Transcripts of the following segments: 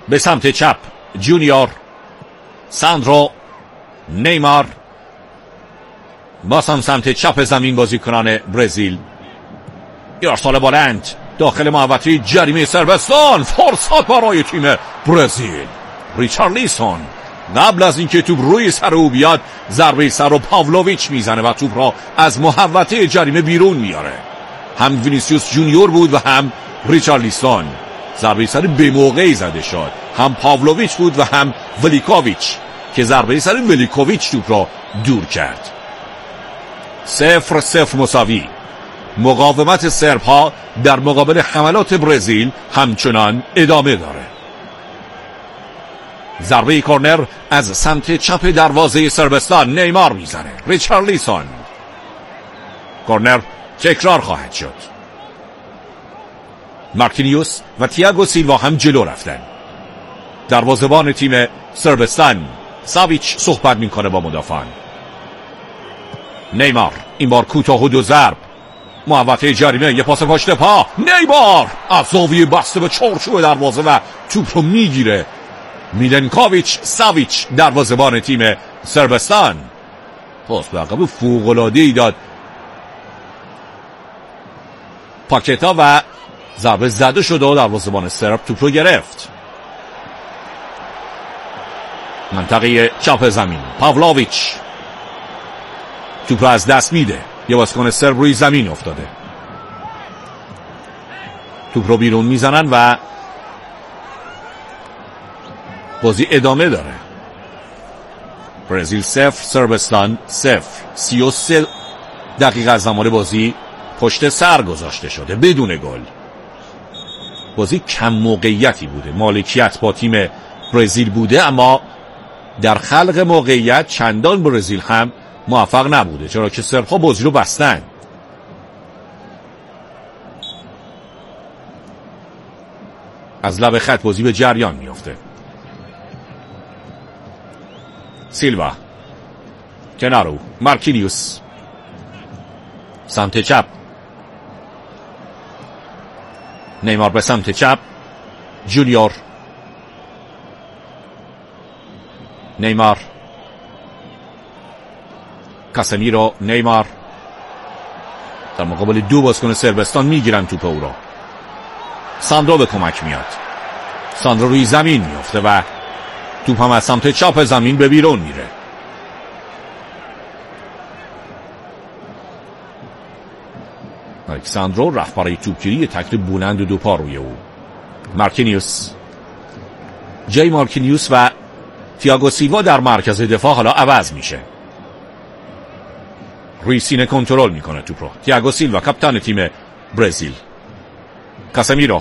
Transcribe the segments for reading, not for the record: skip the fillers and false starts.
به سمت چپ جونیور، ساندرو، نیمار، باز هم سمت چپ زمین بازیکنان برزیل. ارسال بلند داخل محوطه جریمه صربستان، فرصت برای تیم برزیل. ریچارلیسون قبل از اینکه توپ روی سر او بیاد ضربه سر رو پاولویچ میزنه و توپ را از محوطه جریمه بیرون میاره. هم وینیسیوس جونیور بود و هم ریچارلیسون. ضربه سر به موقعی زده شد، هم پاولویچ بود و هم ولیکوویچ که ضربه سر ولیکوویچ توپ را دور کرد. 0-0 مساوی. مقاومت سرب‌ها در مقابل حملات برزیل همچنان ادامه داره. ضربه کورنر از سمت چپ دروازه صربستان نیمار میزنه. ریچارلیسون. کورنر تکرار خواهد شد. مارکینیوس و تییاگو سیلوا هم جلو رفتن. دروازه‌بان تیم صربستان ساویچ صحبت میکنه با مدافعان. نیمار این بار کوتاه و دو ضرب، محوطه جریمه، یه پاس پشت پا، نیمار از زاویه بسته به چارچوب دروازه و توپ رو میگیره. میلنکوویچ ساویچ دروازه‌بان تیم صربستان پاس به عقب فوق‌العاده‌ای داد پاکتا و ضربه زده شده و دروازه‌بان سرب توپ رو گرفت. منطقه چپ زمین پاولویچ توپ رو از دست میده. یه بازیکن سرب روی زمین افتاده. توپ رو بیرون میزنن و بازی ادامه داره. برزیل 0 صربستان 0. 33 دقیقه از زمان بازی پشت سر گذاشته شده بدون گل. بازی کم موقعیتی بوده، مالکیت با تیم برزیل بوده، اما در خلق موقعیت چندان برزیل هم موفق نبوده، چرا که سرب‌ها بازی رو بستن. از لب خط بازی به جریان میفته. سیلوا، کنارو، مارکینیوس سمت چپ، نیمار به سمت چپ، جونیور، نیمار، کاسمیرو، نیمار در مقابل دو بازیکن صربستان میگیرن توپ او را. ساندرو به کمک میاد. ساندرو روی زمین میفته و توپ هم از سمت چپ زمین به بیرون میره. الکساندرو رفت برای توپگیری، تکل بلند و دو پا روی او. مارکینیوس، جای مارکینیوس و تییاگو سیلوا در مرکز دفاع حالا عوض میشه. روی سینه کنترل میکنه توپ رو تییاگو سیلوا، کاپیتان تیم برزیل. کاسمیرو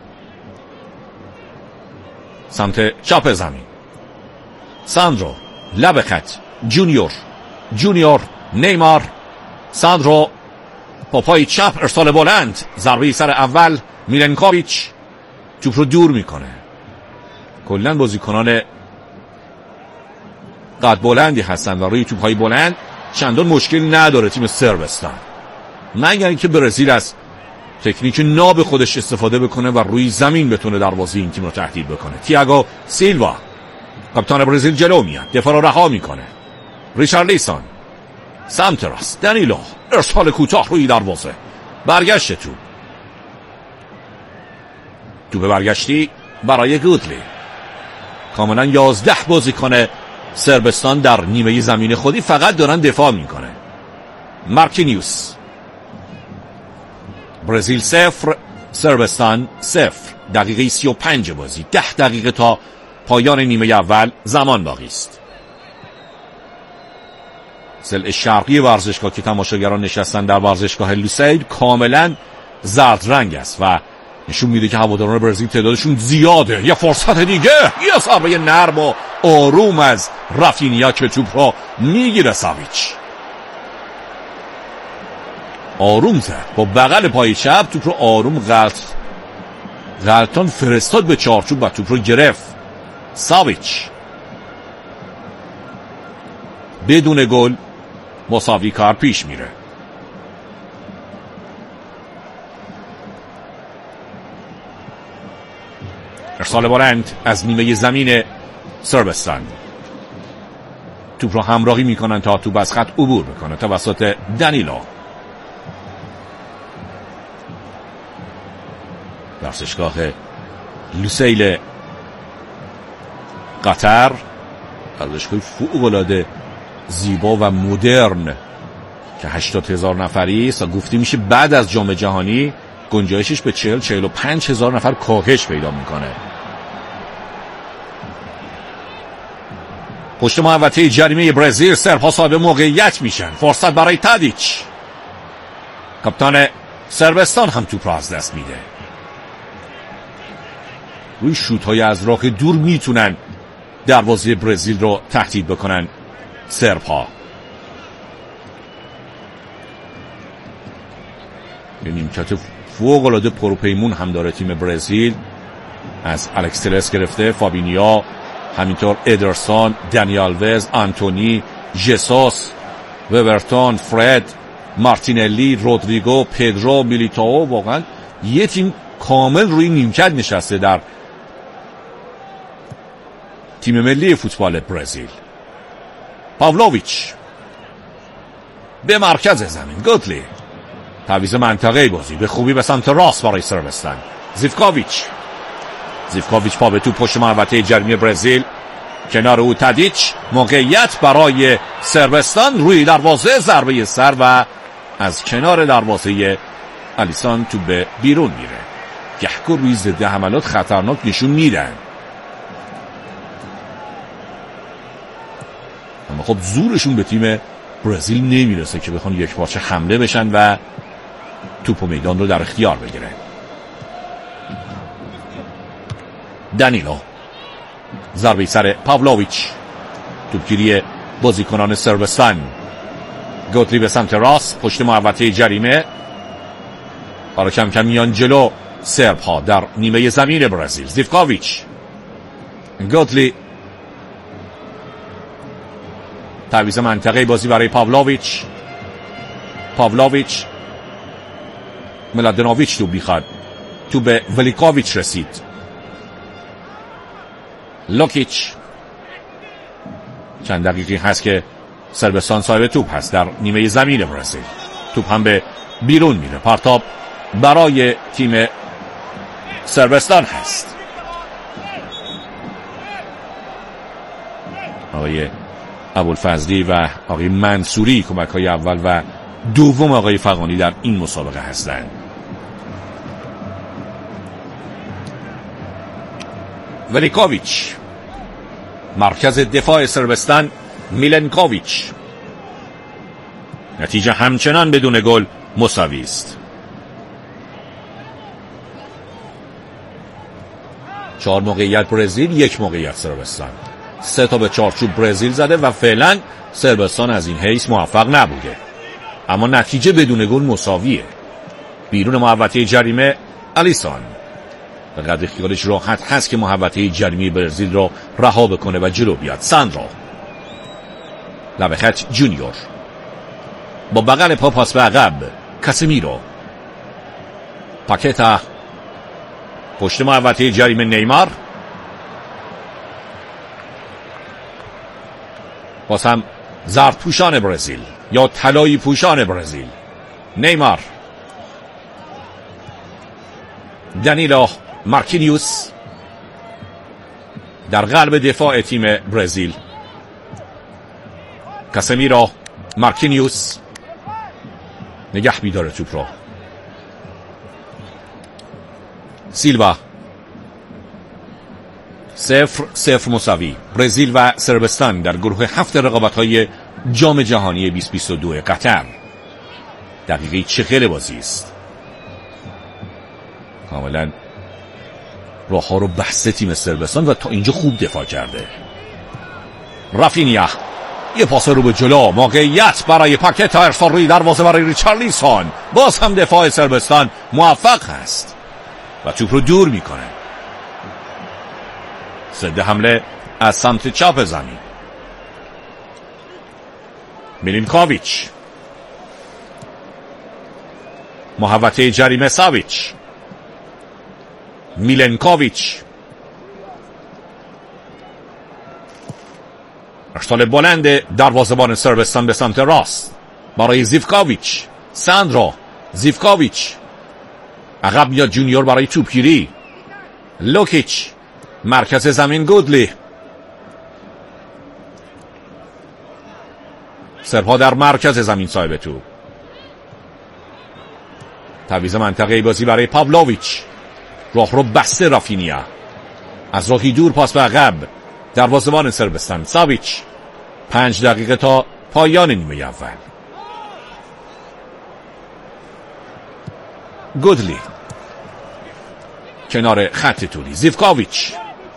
سمت چپ زمین، ساندرو لب خط، جونیور، نیمار، ساندرو با پای چپ ارسال بلند، ضربه سر اول، میلنکوویچ توپ رو دور میکنه. کلا بازیکنان قد بلندی هستن و روی توپ‌های بلند چندان مشکل نداره تیم صربستان، مگر اینکه برزیل از تکنیک ناب خودش استفاده بکنه و روی زمین بتونه دروازه این تیم رو تهدید بکنه. تییاگو سیلوا کاپیتان برزیل جلو میاد، دفاع رو رها میکنه. ریچارلیسون سمت راست، دنیلو ارسال کوتاه روی دروازه، برگشت توپ برگشتی برای گودلی. کاملا 11 بازیکن صربستان در نیمه زمین خودی فقط دارن دفاع میکنه. مارکینیوس. برزیل 0 صربستان 0. دقیقه 35 بازی، 10 دقیقه تا پایان نیمه اول زمان باقی است. ضلع شرقی ورزشگاه که تماشاگران نشستن در ورزشگاه لوسیل کاملا زرد رنگ است و نشون میده که هواداران برزیل تعدادشون زیاده. یه فرصت دیگه، یه ضربه نرم و آروم از رافینیا که توپ را میگیره. ساویچ آروم زد با بغل پای چپ، توپ رو آروم غلطان فرستاد به چارچوب و توپ رو گرفت. ساویچ بدون گل مساوی کار پیش میره. ارسال بلند از نیمه زمین صربستان. توپ را همراهی میکنن تا توپ از خط عبور بکنه توسط دنیلو. ورزشگاه لوسیل قطر، ورزشگاه فوق‌العاده زیبا و مدرن که 80,000 نفری است و گفته میشه بعد از جام جهانی گنجایشش به 40-45 هزار نفر کاهش پیدا میکنه. پشت محوطه جریمه برزیل سرب‌ها صاحب موقعیت میشن. فرصت برای تادیچ. کاپیتان صربستان هم توپ را از دست میده. روی شوت‌های از راه دور میتونن دروازه برزیل رو تهدید بکنن سرب‌ها. یه نیمکت فوق‌العاده پروپیمون هم داره تیم برزیل، از الکس تلس گرفته، فابینیا، همینطور ادرسون، دنیال وز، آنتونی، ژسوس، وورتون، فرد، مارتینلی، رودریگو، پدرو، میلیتائو. واقعا یه تیم کامل روی نیمکت نشسته در تیم ملی فوتبال برزیل. پاولویچ به مرکز زمین. گوتلی تعویض منطقه بازی به خوبی به سمت راست برای صربستان. زیفکوویچ پا به توپ پشت محوطه جریمه برزیل، کنار او تادیچ. موقعیت برای صربستان روی دروازه، ضربه سر و از کنار دروازه الیسون توپ به بیرون میره. گهگاه روی ضد حملات خطرناک نشون میدن، اما خب زورشون به تیم برزیل نمیرسه که بخوان یک پارچه حمله بشن و توپ و میدان رو در اختیار بگیرن. دنیلو، ضربه سر پاولویچ، توپگیری بازیکنان صربستان. گوتلی به سمت راست پشت محوطه جریمه. حالا کم کم میان جلو سرب‌ها در نیمه زمین برزیل. زیفکوویچ، گوتلی، تعویض منطقه بازی برای پاولویچ. ملادنوویچ توپ میخواد، توپ به ولیکوویچ رسید. لوکیچ، چند دقیقی هست که صربستان صاحب توپ هست در نیمه زمین برزیل. توپ هم به بیرون میره. پرتاب برای تیم صربستان هست. آقای ابوالفضلی و آقای منصوری کمک‌های اول و دوم آقای فغانی در این مسابقه هستند. ولیکوویچ، مرکز دفاع صربستان میلنکوویچ. نتیجه همچنان بدون گل مساوی است. 4 موقعیت برزیل، 1 موقعیت صربستان. 3 تا به چارچوب برزیل زده و فعلا صربستان از این حیث موفق نبوده، اما نتیجه بدون گل مساویه. بیرون محوطه جریمه الیسون به قدر خیالش راحت هست که محوطه جریمه برزیل را رها بکنه و جلو بیاد. ساندرو، لبه خط جونیور، با بغل پا پاس به عقب. کاسمیرو، پاکتا، پشت محوطه جریمه نیمار. باز هم زرد پوشان برزیل یا طلایی پوشان برزیل. نیمار، دنیلو، مارکینیوس در قلب دفاع تیم برزیل. کاسمیرو، مارکینیوس نگه می‌داره توپ رو. سیلوا. 0-0 مساوی. برزیل و صربستان در گروه 7 رقابت‌های جام جهانی 2022 قطر. دقیقه 40 بازی است. کاملا راه ها رو بسته تیم صربستان و تا اینجا خوب دفاع کرده. رافینیا، یه پاس رو به جلو، موقعیت برای پاکتا، ارسال روی دروازه برای ریچارلیسون. باز هم دفاع صربستان موفق هست و توپ رو دور میکنه. ضد حمله از سمت چپ زمین. میلینکوویچ، محوطه جریمه ساویچ. میلنکوویچ، ارسال بلند دروازه‌بان صربستان به سمت راست برای زیفکاویچ. ساندرو زیفکاویچ عقب میاد جونیور برای توپگیری. لوکیچ مرکز زمین. گودلی. سربها در مرکز زمین صاحب توپ. تعویض منطقه‌ای بازی برای پاولویچ. راه رو بسته رافینیا. از راهی دور پاس به عقب. دروازه‌بان صربستان ساویچ. 5 دقیقه تا پایان نیمه اول. گودلی کنار خط طولی. زیفکاویچ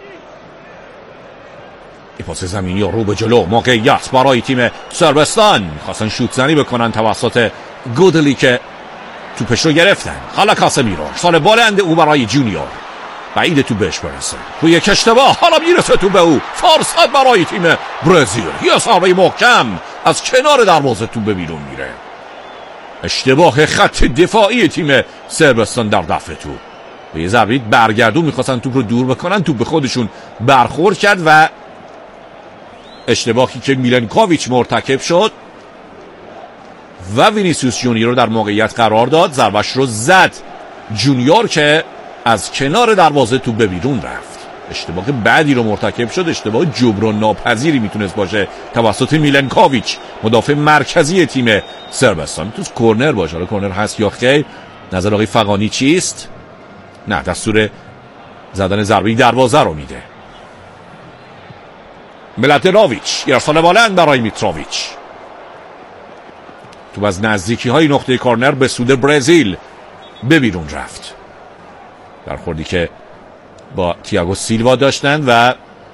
پاس زمینی رو به جلو. موقعیت برای تیم صربستان. خواستن شوت زنی بکنن توسط گودلی که توپش رو گرفتن. حالا کاسمیرو ارسال بلند او برای جونیور. بعید تو بهش برسه. روی یک اشتباه حالا میرسه تو به او. فرصت برای تیم برزیل. یه ضربه محکم از کنار دروازه تو به بیرون میره. اشتباه خط دفاعی تیم صربستان در دفع توپ. به یه ضربه برگردون میخواستن توپ رو دور بکنن. توپ به خودشون برخورد کرد و اشتباهی که میلنکوویچ مرتکب شد و وینیسیوس جونیور رو در موقعیت قرار داد. ضربش رو زد جونیور که از کنار دروازه توپ به بیرون رفت. اشتباه بعدی رو مرتکب شد. اشتباه جبران ناپذیری میتونست باشه توسط میلنکوویچ مدافع مرکزی تیم صربستان. میتونست کورنر باشه. حالا کورنر هست یا خیر؟ نظر آقای فغانی چیست؟ نه، دستور زدن ضربه دروازه رو میده. ملاتراویچ ارسال بلند برای میتروویچ. توپ از نزدیکی های نقطه کورنر به سود برزیل به بیرون رفت. برخوردی که با تییاگو سیلوا داشتند و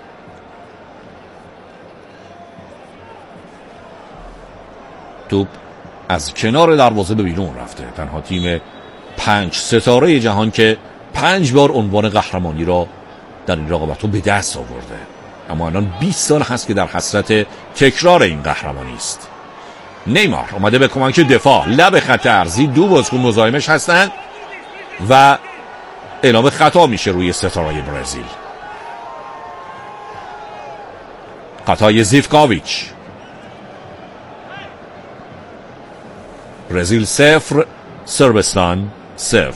توپ از کنار دروازه به بیرون رفته. تنها تیم 5 ستاره جهان که 5 بار عنوان قهرمانی را در این رقابت رو به دست آورده. اما الان 20 سال هست که در حسرت تکرار این قهرمانی است. نیمار اومده به کمک دفاع. لب خط ارضی 2 بازیکن مزاحمش هستند و اعلام خطا میشه روی ستاره برزیل. خطای زیفکاویچ. برزیل 0 صربستان 0.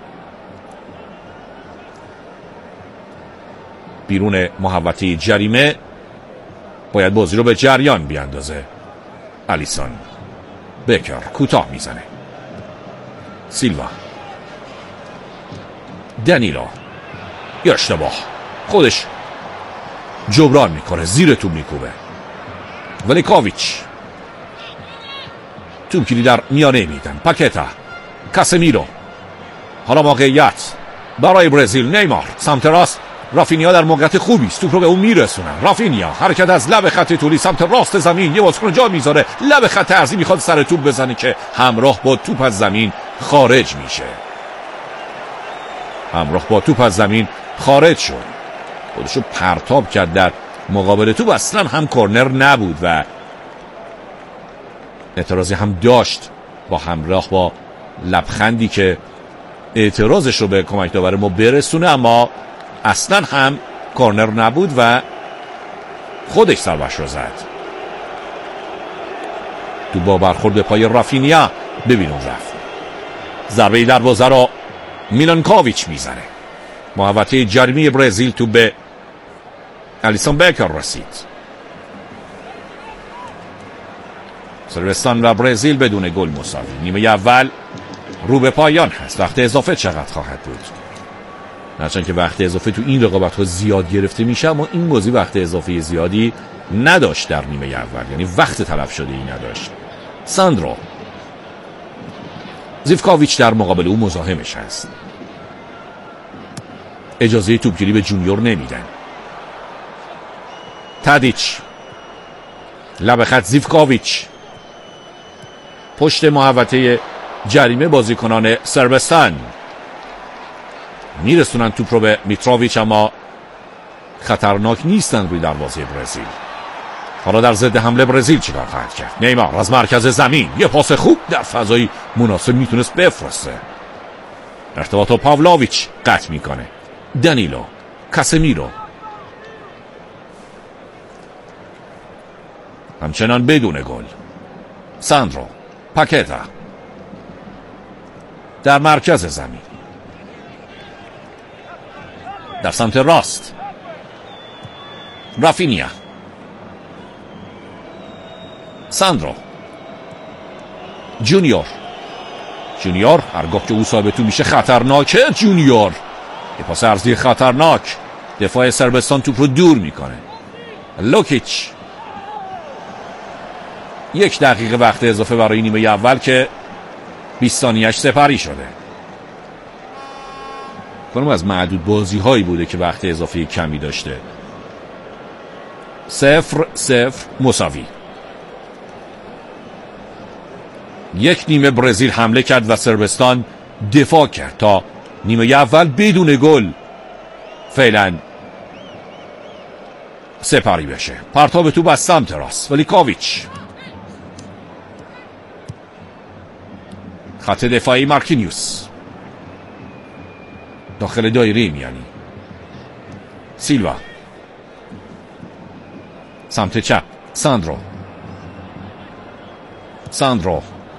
بیرون محوطه جریمه باید بازی رو به جریان بیاندازه. الیسون. بکر کوتاه میزنه. سیلوا. دنیلو. یا اشتباه خودش جبران میکنه. زیر توپ میکوبه. ولیکوویچ. توپگیری در میانه میدن. پاکتا. کاسمیرو. حالا موقعیت برای برزیل. نیمار سمت راست. رافینیا در موقعیت خوبی است. توپ رو به اون میرسونن. رافینیا حرکت از لب خط طولی سمت راست زمین. یه بازیکن جا میذاره. لب خط ارضی میخواد سر توپ بزنه که همراه با توپ از زمین خارج میشه. همراه با توپ از زمین خارج شد. خودشو پرتاب کرد در مقابل توپ. اصلا هم کورنر نبود و اعتراضی هم داشت با همراه با لبخندی که اعتراضش رو به کمک داور ما برسونه، اما اصلا هم کورنر نبود و خودش ضربه‌اش رو زد. تو با برخورد پای رافینیا به بیرون رفت. ضربه دروازه رو میلنکوویچ میزنه. محوطه جریمه برزیل تو به الیسون بکر رسید. صربستان و برزیل بدون گل مساوی. نیمه اول رو به پایان هست. وقت اضافه چقدر خواهد بود؟ هرچند که وقت اضافه تو این رقابت ها زیاد گرفته میشه، اما این بازی وقت اضافه زیادی نداشت در نیمه اول، یعنی وقت تلف شده ای نداشت. ساندرو. زیفکاویچ در مقابل او مزاحمش هست. اجازه توپگیری به جونیور نمیدن. تادیچ. لب خط زیفکاویچ. پشت محوطه جریمه بازیکنان صربستان میرسونن توپ رو به میتروویچ، اما خطرناک نیستن روی دروازه برزیل. حالا در ضد حمله برزیل چیکار خواهد کرد؟ نیمار از مرکز زمین یه پاس خوب در فضای مناسب میتونست بفرسته. ارتباط با پاولویچ قطع میکنه. دنیلو. کاسمیرو. همچنان بدون گل. ساندرو پاکتا در مرکز زمین، در سمت راست رافینیا، ساندرو، جونیور هرگاه که او صاحب تو میشه خطرناکه. جونیور یه پاس عرضی خطرناک، دفاع صربستان توپ رو دور میکنه. لوکیچ 1 دقیقه وقت اضافه برای نیمه اول که 20 ثانیه‌اش سپری شده. کنم از معدود بازی هایی بوده که وقت اضافه کمی داشته. 0-0 مساوی. 1 نیمه برزیل حمله کرد و صربستان دفاع کرد تا نیمه اول بدون گل فعلا سپری بشه. پرتاب توپ از سمت راست، ولیکوویچ، خط دفاعی مارکینیوس، داخل دایره میانی سیلوا، سمت چپ ساندرو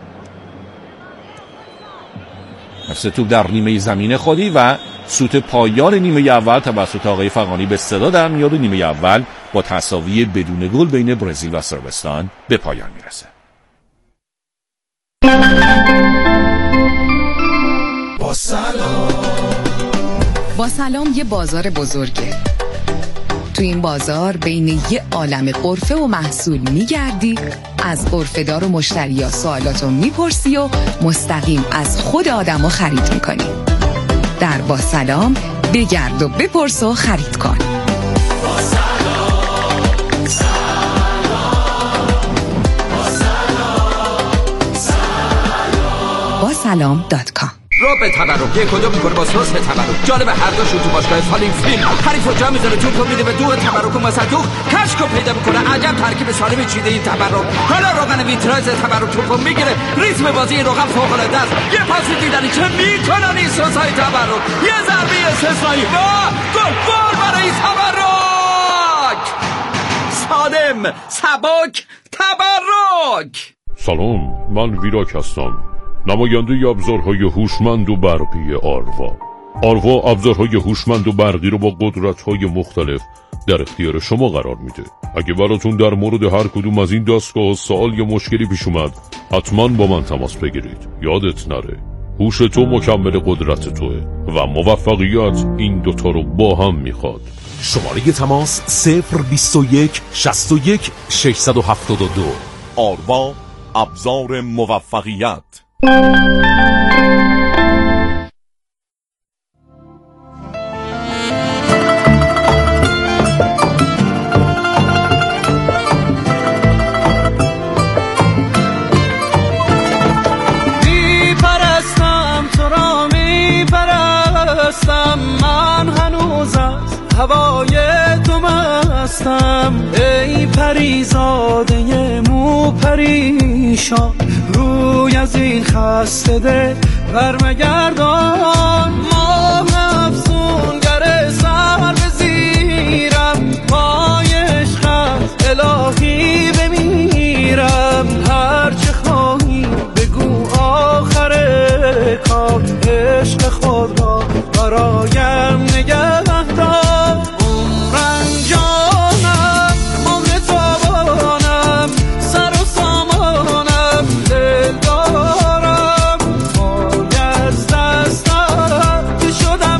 نفس توپ در نیمه زمین خودی و سوت پایان نیمه اول توسط آقای فغانی به صدا در میاد و نیمه اول با تساوی بدون گل بین برزیل و صربستان به پایان میرسه. با سلام یه بازار بزرگه. تو این بازار بین یه عالم قرفه و محصول میگردی، از قرفه‌دار و مشتریا سوالاتو میپرسی و مستقیم از خود آدمو خرید میکنی. در با سلام بگرد و بپرس و خرید کن. با سلام.com. رو به تبرک یک کدوم میکنه با سس تبرک. جالب هر دوشون تو باشگاه فالینگ فیلم حریفو جا میذاره توپو میده به دو تبرک و مسدوق کشکو پیدا میکنه. عجب ترکیب سالمی چیده این تبرک. حالا روغن ویتراژ تبرک توپو میگیره، ریتم بازی روغن فوق العاده است. یه پاس دیدنی چه میکنن این سسای تبرک. یه ضربه استثنایی و گل برای تبرک. سالم، سبک، تبرک. سلام، من ویراک هستم، نماینده ابزارهای هوشمند و برقی آروا ابزارهای هوشمند و برقی رو با قدرت‌های مختلف در اختیار شما قرار میده. اگه براتون در مورد هر کدوم از این دستگاه سوال یا مشکلی پیش اومد، حتما با من تماس بگیرید. یادت نره هوش تو مکمل قدرت توه و موفقیت این دوتا رو با هم میخواد. شماره تماس 021 61 672. آروا ابزار موفقیت. میپرستم تو را میپرستم، من هنوز از هوای تو مستم. ای پریزاده مو پریشان، روی از این خسته ده برمگردان. ماه افسونگر سر بزیرم، پای عشقت الهی بمیرم. هرچه خواهی بگو آخر کار، عشق خود را برایم نگه دار. عمرم جانم عمر تابانم، سر و سامانم دل دارم. پای از دستم که شدم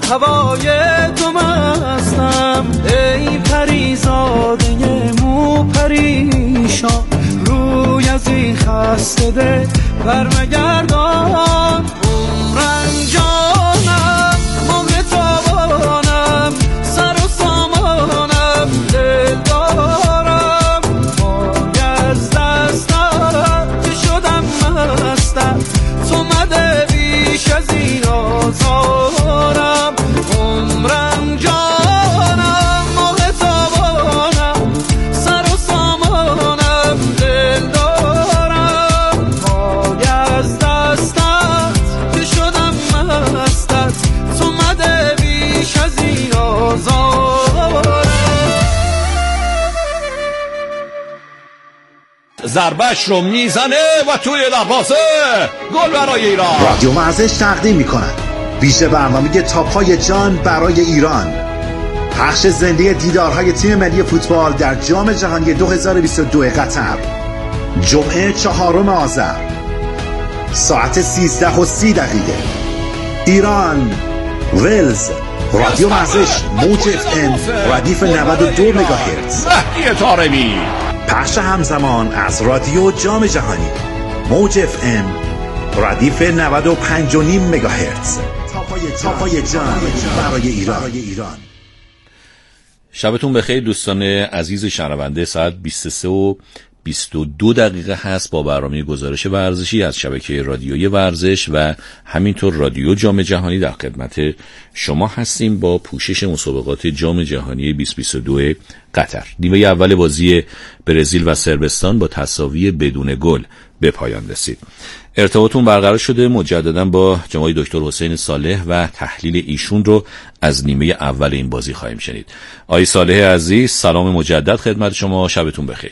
هوای تو مستم، ای پریزاده مو پریشان، روی از این خسته دل برمگردان. عمرم جانم مهر تابانم، سر و سامانم دل دارم، پای از دستم که شدم مستم، تو مده بیش از این آزارم. عمرم جانم مهر تابانم، سر و سامانم دل دارم، پای از دستم که شدم مستم، تو مده بیش از این آزارم. ضربش رو میزنه و توی دروازه، گل برای ایران. رادیو ورزش تقدیم می‌کند ویژه برنامه تاپ‌های جان برای ایران، پخش زنده دیدارهای تیم ملی فوتبال در جام جهانی 2022 قطر، جمعه 4 آذر ساعت 13:30 ایران ولز. رادیو ورزش موج FM ردیف 92 مگاهرتز. مهدی طارمی. پخش همزمان از رادیو جام جهانی موج FM ردیف 95.5 مگاهرتز. تاپای جان برای ایران. شبتون بخیر دوستان عزیز شنونده. ساعت 23:22 هست با برنامه گزارش ورزشی از شبکه رادیوی ورزش و همینطور رادیو جام جهانی در خدمت شما هستیم با پوشش مسابقات جام جهانی 2022 قطر. نیمه اول بازی برزیل و صربستان با تساوی بدون گل به پایان رسید. ارتباطتون برقرار شده مجددا با جناب دکتر حسین صالح و تحلیل ایشون رو از نیمه اول این بازی خواهیم شنید. آقای صالح عزیز سلام مجدد خدمت شما، شبتون بخیر.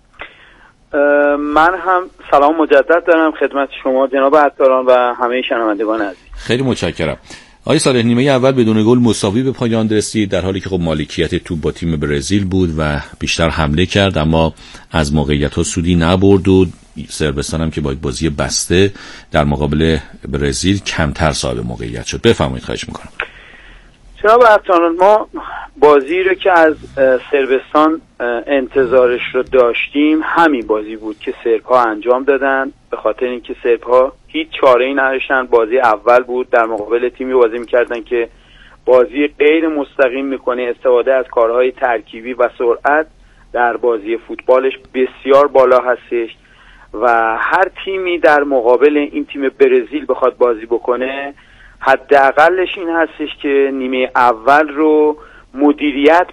من هم سلام مجدد دارم خدمت شما جناب عطاران و همه شنوندگان عزیز. خیلی متشکرم. آقای صالح نیمه اول بدون گل مساوی به پایان رسید، در حالی که خب مالکیت توپ با تیم برزیل بود و بیشتر حمله کرد اما از موقعیت‌ها سودی نبرد و صربستان هم که با بازی بسته در مقابل برزیل کمتر صاحب موقعیت شد. بفرمایید خواهش می‌کنم. جناب عطاران ما بازی رو که از صربستان انتظارش رو داشتیم همین بازی بود که سرب‌ها انجام دادن، به خاطر اینکه سرب‌ها هیچ چاره‌ای نداشتن. بازی اول بود در مقابل تیمی بازی می‌کردن که بازی غیر مستقیم می‌کنه، استفاده از کارهای ترکیبی و سرعت در بازی فوتبالش بسیار بالا هستش و هر تیمی در مقابل این تیم برزیل بخواد بازی بکنه حداقلش این هستش که نیمه اول رو مدیریت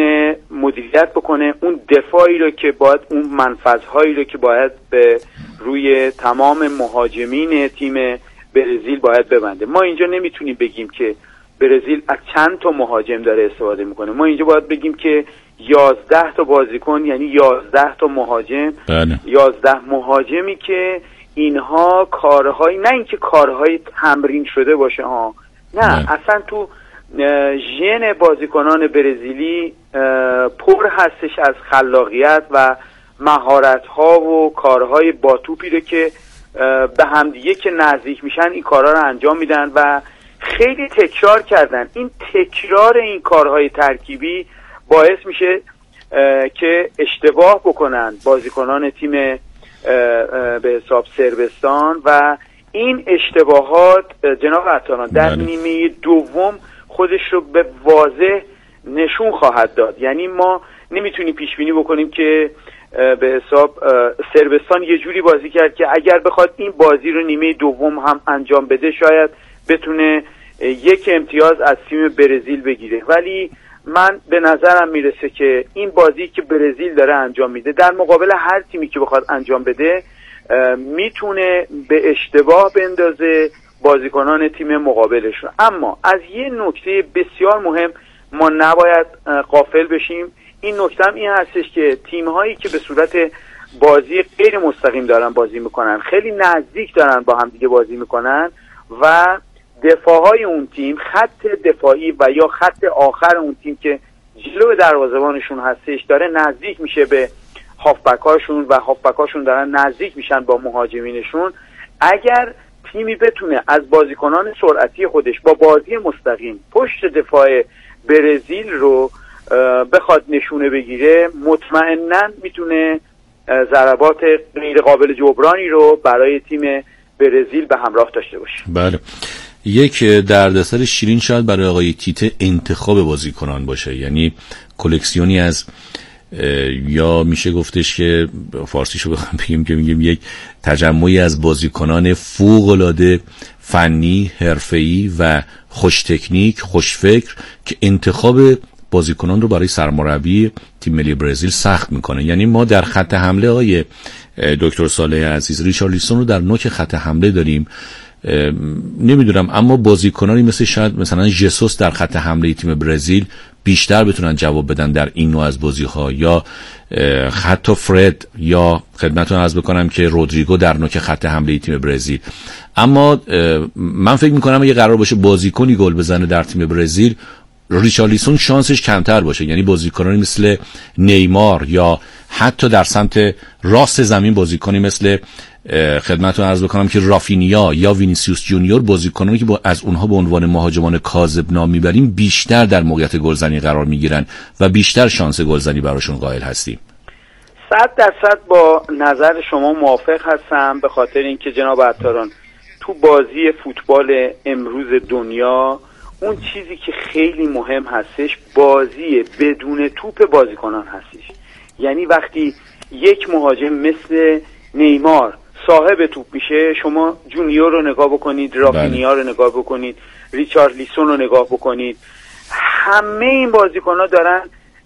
بکنه اون دفاعی رو که باید، اون منفذهایی رو که باید به روی تمام مهاجمین تیم برزیل باید ببنده. ما اینجا نمیتونیم بگیم که برزیل از چند تا مهاجم داره استفاده میکنه، ما اینجا باید بگیم که 11 تا بازیکن، یعنی 11 تا مهاجم، 11 مهاجمی که اینها کارهای، نه اینکه کارهای تمرین شده باشه نه اصلا تو ژن بازیکنان برزیلی پر هستش از خلاقیت و مهارت‌ها و کارهای با توپی رو که به همدیگه که نزدیک میشن این کارها رو انجام میدن و خیلی تکرار کردن. این تکرار این کارهای ترکیبی باعث میشه که اشتباه بکنن بازیکنان تیم به حساب صربستان و این اشتباهات جناب عطاران در نیمه دوم خودش رو به واضح نشون خواهد داد. یعنی ما نمیتونیم پیش بینی بکنیم که به حساب صربستان یه جوری بازی کرد که اگر بخواد این بازی رو نیمه دوم هم انجام بده شاید بتونه یک امتیاز از تیم برزیل بگیره، ولی من به نظرم میرسه که این بازی که برزیل داره انجام میده در مقابل هر تیمی که بخواد انجام بده میتونه به اشتباه بندازه بازیکنان تیم مقابلشون. اما از یه نکته بسیار مهم ما نباید غافل بشیم. این نکته هم این هستش که تیم‌هایی که به صورت بازی غیر مستقیم دارن بازی میکنن، خیلی نزدیک دارن با هم دیگه بازی میکنن و دفاعهای اون تیم، خط دفاعی و یا خط آخر اون تیم که جلو دروازه‌بانشون هستش داره نزدیک میشه به هافبک‌هاشون و هافبک‌هاشون دارن نزدیک میشن با مهاجمینشون. اگر تیمی بتونه از بازیکنان سرعتی خودش با بازی مستقیم پشت دفاع برزیل رو بخواد نشونه بگیره، مطمئناً میتونه ضربات غیر قابل جبرانی رو برای تیم برزیل به همراه داشته باشه. بله، یک دردسر شیرین شاید برای آقای تیته انتخاب بازیکنان باشه، یعنی کلکسیونی از، یا میشه گفتش که فارسیشو بخوام بگیم که میگیم یک تجمعی از بازیکنان فوق‌العاده فنی، حرفه‌ای و خوش تکنیک، خوش فکر که انتخاب بازیکنان رو برای سرمربی تیم ملی برزیل سخت میکنه. یعنی ما در خط حمله آقای دکتر صالح عزیز ریچارلیسون رو در نوک خط حمله داریم، نمیدونم، اما بازیکنانی مثل شاید مثلا ژسوس در خط حمله تیم برزیل بیشتر بتونن جواب بدن در این نوع از بازی‌ها، یا حتی فرد، یا خدمتتون عرض بکنم که رودریگو در نوک خط حمله تیم برزیل. اما من فکر می‌کنم اگه قرار باشه بازیکنی گل بزنه در تیم برزیل، ریچارلیسون شانسش کمتر باشه. یعنی بازیکنانی مثل نیمار یا حتی در سمت راست زمین بازیکنی مثل خدمتتون عرض بکنم که رافینیا یا وینیسیوس جونیور، بازیکنانی که از اونها به عنوان مهاجمان کاذب نام میبریم، بیشتر در موقعیت گلزنی قرار میگیرن و بیشتر شانس گلزنی براشون قائل هستیم. 100% با نظر شما موافق هستم، به خاطر اینکه جناب عطاران تو بازی فوتبال امروز دنیا اون چیزی که خیلی مهم هستش بازی بدون توپ بازیکنان هستش. یعنی وقتی یک مهاجم مثل نیمار صاحب توپ میشه، شما جونیور رو نگاه بکنید، رافینیا رو نگاه بکنید، ریچارلیسون رو نگاه بکنید، همه این بازیکن‌ها دارن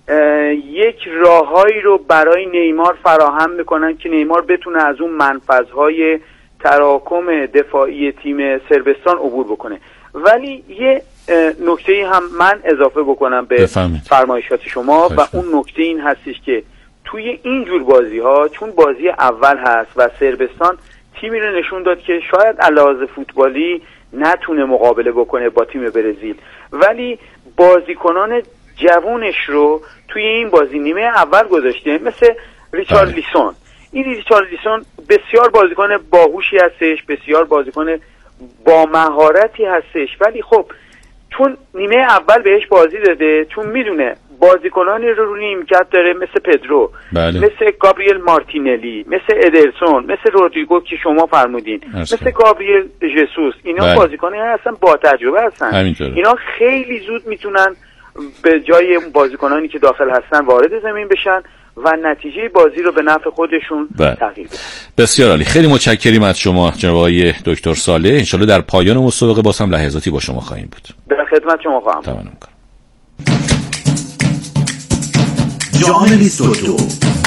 یک راههایی رو برای نیمار فراهم میکنن که نیمار بتونه از اون منفذهای تراکم دفاعی تیم صربستان عبور بکنه. ولی یه نکته‌ای هم من اضافه بکنم به فرمایشات شما و اون نکته این هستش که توی این جور بازی‌ها، چون بازی اول هست و صربستان تیمی رو نشون داد که شاید علاوه فوتبالی نتونه مقابله بکنه با تیم برزیل، ولی بازیکنان جوونش رو توی این بازی نیمه اول گذاشته، مثل ریچارلیسون. این ریچارلیسون بسیار بازیکن باهوشی هستش، بسیار بازیکن با مهارتی هستش، ولی خب چون نیمه اول بهش بازی داده، چون میدونه بازیکنانی رو روی نیمکت داره مثل پدرو، مثل گابریل مارتینلی، مثل ادرسون، مثل رودریگو که شما فرمودین، مثل گابریل ژسوس، اینا بازیکنایی هستن با تجربه هستن. اینا خیلی زود میتونن به جای بازیکنانی که داخل هستن وارد زمین بشن و نتیجه بازی رو به نفع خودشون تغییر بدن. بسیار عالی، خیلی متشکریم از شما جناب آقای دکتر صالح. ان شاءالله در پایان مسابقه باز هم لحظاتی با شما خواهیم بود. در خدمت شما خواهم. تمام می‌کنم. جام 22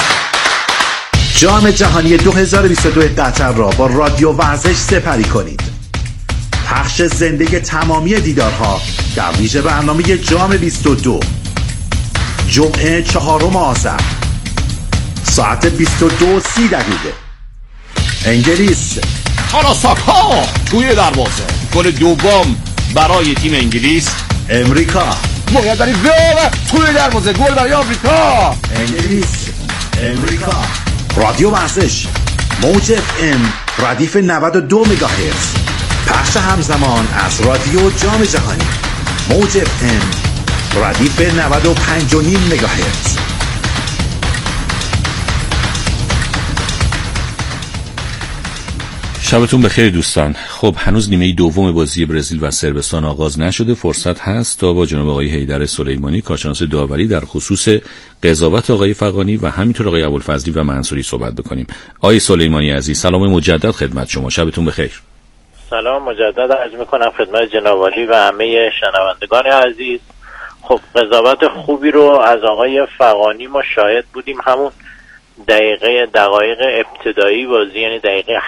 جام جهانی 2022 قطر را با رادیو ورزش سپری کنید. پخش زنده تمامی دیدارها در ویژه برنامه جام 22 جمعه 4 آذر ساعت 22:30 انگلیس. تاراساکا توی دروازه، گل دوم برای تیم انگلیس. امریکا مویدری توی دروازه، گل برای آمریکا. انگلیس، امریکا. رادیو ورزش موج FM ردیف 92 مگاهرتز، پخش همزمان از رادیو جام جهانی موج FM ردیف 95.5 مگاهرتز. شبتون بخیر دوستان. خب هنوز نیمه دوم بازی برزیل و صربستان آغاز نشده. فرصت هست تا با جناب آقای حیدر سلیمانی کارشناس داوری در خصوص قضاوت آقای فغانی و همینطور آقای ابوالفضلی و منصوری صحبت بکنیم. آقای سلیمانی عزیز، سلام مجدد خدمت شما. شبتون بخیر. سلام مجدد عرض می‌کنم خدمت جناب عالی و همه شنوندگان عزیز. خب قضاوت خوبی رو از آقای فغانی ما شاهد بودیم. همون دقایق ابتدایی بازی، یعنی دقیقه